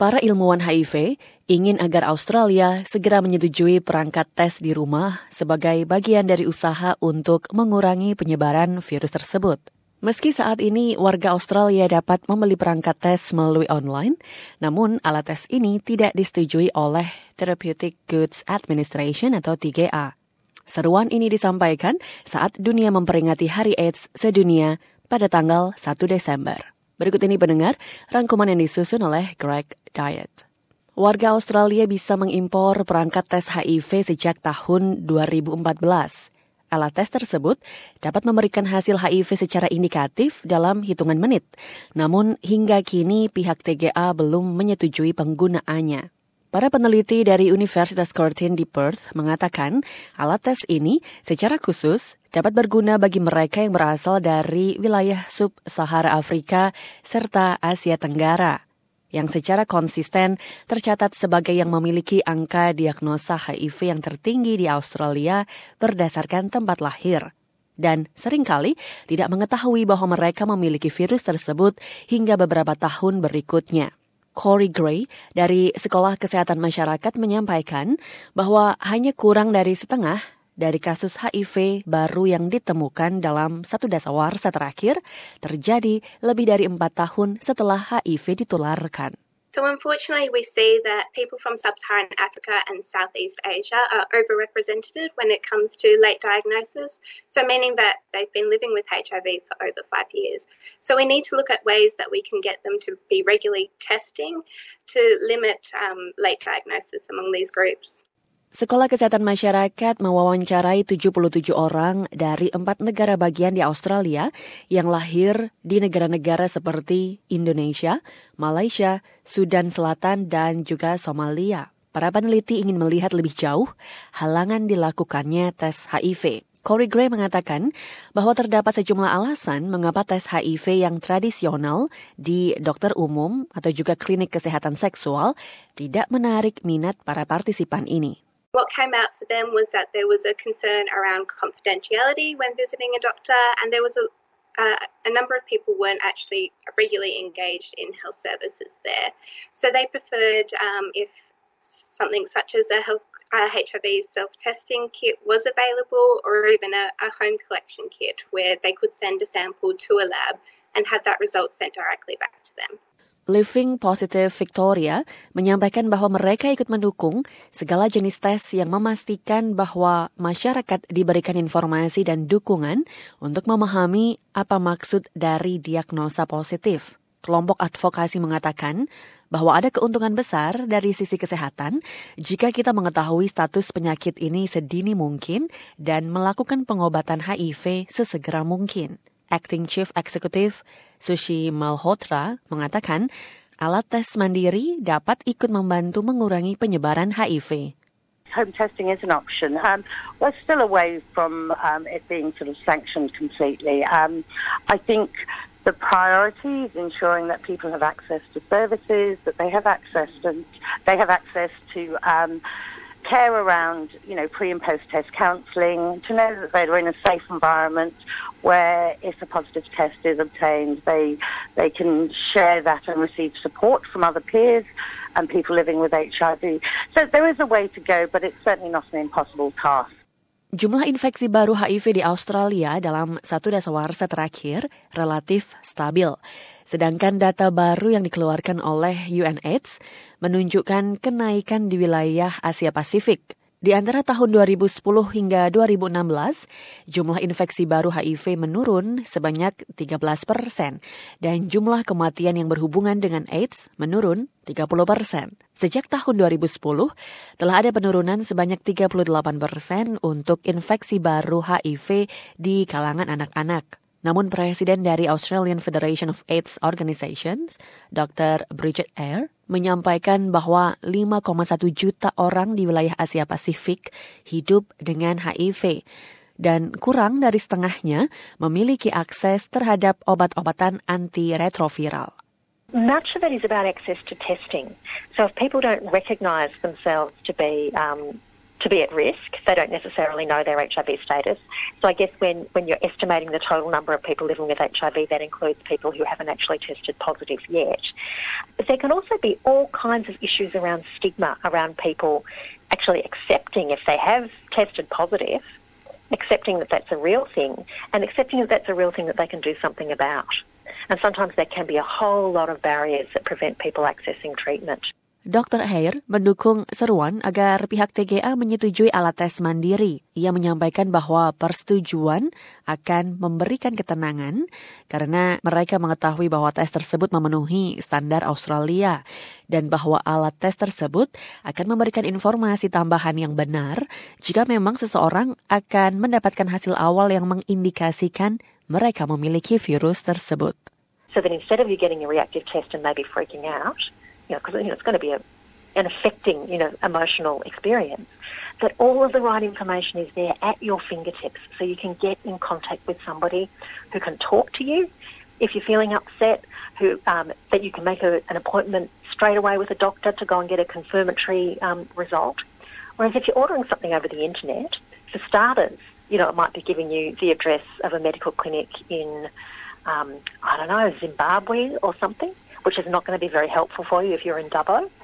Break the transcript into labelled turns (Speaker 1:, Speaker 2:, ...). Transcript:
Speaker 1: Para ilmuwan HIV ingin agar Australia segera menyetujui perangkat tes di rumah sebagai bagian dari usaha untuk mengurangi penyebaran virus tersebut. Meski saat ini warga Australia dapat membeli perangkat tes melalui online, namun alat tes ini tidak disetujui oleh Therapeutic Goods Administration atau TGA. Seruan ini disampaikan saat dunia memperingati Hari AIDS sedunia pada tanggal 1 Desember. Berikut ini pendengar, rangkuman yang disusun oleh Greg Diet. Warga Australia bisa mengimpor perangkat tes HIV sejak tahun 2014. Alat tes tersebut dapat memberikan hasil HIV secara indikatif dalam hitungan menit. Namun hingga kini pihak TGA belum menyetujui penggunaannya. Para peneliti dari Universitas Curtin di Perth mengatakan alat tes ini secara khusus dapat berguna bagi mereka yang berasal dari wilayah sub-Sahara Afrika serta Asia Tenggara, yang secara konsisten tercatat sebagai yang memiliki angka diagnosa HIV yang tertinggi di Australia berdasarkan tempat lahir. Dan seringkali tidak mengetahui bahwa mereka memiliki virus tersebut hingga beberapa tahun berikutnya. Corey Gray dari Sekolah Kesehatan Masyarakat menyampaikan bahwa hanya kurang dari setengah dari kasus HIV baru yang ditemukan dalam satu dasawarsa terakhir terjadi lebih dari 4 tahun setelah HIV ditularkan.
Speaker 2: So unfortunately, we see that people from sub-Saharan Africa and Southeast Asia are overrepresented when it comes to late diagnosis, so meaning that they've been living with HIV for over 5 years. So we need to look at ways that we can get them to be regularly testing to limit late diagnosis among these groups.
Speaker 1: Sekolah Kesehatan Masyarakat mewawancarai 77 orang dari 4 negara bagian di Australia yang lahir di negara-negara seperti Indonesia, Malaysia, Sudan Selatan, dan juga Somalia. Para peneliti ingin melihat lebih jauh halangan dilakukannya tes HIV. Corey Gray mengatakan bahwa terdapat sejumlah alasan mengapa tes HIV yang tradisional di dokter umum atau juga klinik kesehatan seksual tidak menarik minat para partisipan ini.
Speaker 2: What came out for them was that there was a concern around confidentiality when visiting a doctor, and there was a number of people weren't actually regularly engaged in health services there. So they preferred if something such as a HIV self-testing kit was available, or even a home collection kit where they could send a sample to a lab and have that result sent directly back to them.
Speaker 1: Living Positive Victoria menyampaikan bahwa mereka ikut mendukung segala jenis tes yang memastikan bahwa masyarakat diberikan informasi dan dukungan untuk memahami apa maksud dari diagnosa positif. Kelompok advokasi mengatakan bahwa ada keuntungan besar dari sisi kesehatan jika kita mengetahui status penyakit ini sedini mungkin dan melakukan pengobatan HIV sesegera mungkin. Acting Chief Executive Sushi Malhotra mengatakan alat tes mandiri dapat ikut membantu mengurangi penyebaran HIV.
Speaker 3: Home testing is an option. We're still away from it being sort of sanctioned completely. I think the priority is ensuring that people have access to services, that they have access to care around, pre and post test counselling, to know that they're in a safe environment where if a positive test is obtained, they can share that and receive support from other peers and people living with HIV. So there is a way to go, but it's certainly not an impossible task.
Speaker 1: Jumlah infeksi baru HIV di Australia dalam satu dasawarsa terakhir relatif stabil. Sedangkan data baru yang dikeluarkan oleh UNAIDS menunjukkan kenaikan di wilayah Asia Pasifik. Di antara tahun 2010 hingga 2016, jumlah infeksi baru HIV menurun sebanyak 13% dan jumlah kematian yang berhubungan dengan AIDS menurun 30%. Sejak tahun 2010, telah ada penurunan sebanyak 38% untuk infeksi baru HIV di kalangan anak-anak. Namun Presiden dari Australian Federation of AIDS Organizations, Dr. Bridget Eyre, menyampaikan bahwa 5,1 juta orang di wilayah Asia Pasifik hidup dengan HIV dan kurang dari setengahnya memiliki akses terhadap obat-obatan antiretroviral.
Speaker 4: Much of it is about access to testing. So if people don't recognise themselves to be to be at risk. They don't necessarily know their HIV status. So I guess when you're estimating the total number of people living with HIV, that includes people who haven't actually tested positive yet. But there can also be all kinds of issues around stigma, around people actually accepting if they have tested positive, accepting that that's a real thing, and accepting that that's a real thing that they can do something about. And sometimes there can be a whole lot of barriers that prevent people accessing treatment.
Speaker 1: Dr. Hair mendukung seruan agar pihak TGA menyetujui alat tes mandiri. Ia menyampaikan bahwa persetujuan akan memberikan ketenangan karena mereka mengetahui bahwa tes tersebut memenuhi standar Australia dan bahwa alat tes tersebut akan memberikan informasi tambahan yang benar jika memang seseorang akan mendapatkan hasil awal yang mengindikasikan mereka memiliki virus tersebut.
Speaker 4: So that instead of you getting a reactive test and maybe freaking out, because it's going to be an affecting, emotional experience, that all of the right information is there at your fingertips, so you can get in contact with somebody who can talk to you if you're feeling upset, that you can make an appointment straight away with a doctor to go and get a confirmatory result. Whereas if you're ordering something over the internet, for starters, it might be giving you the address of a medical clinic in, Zimbabwe or something, which is not going to be very helpful for you if you're in Dubbo.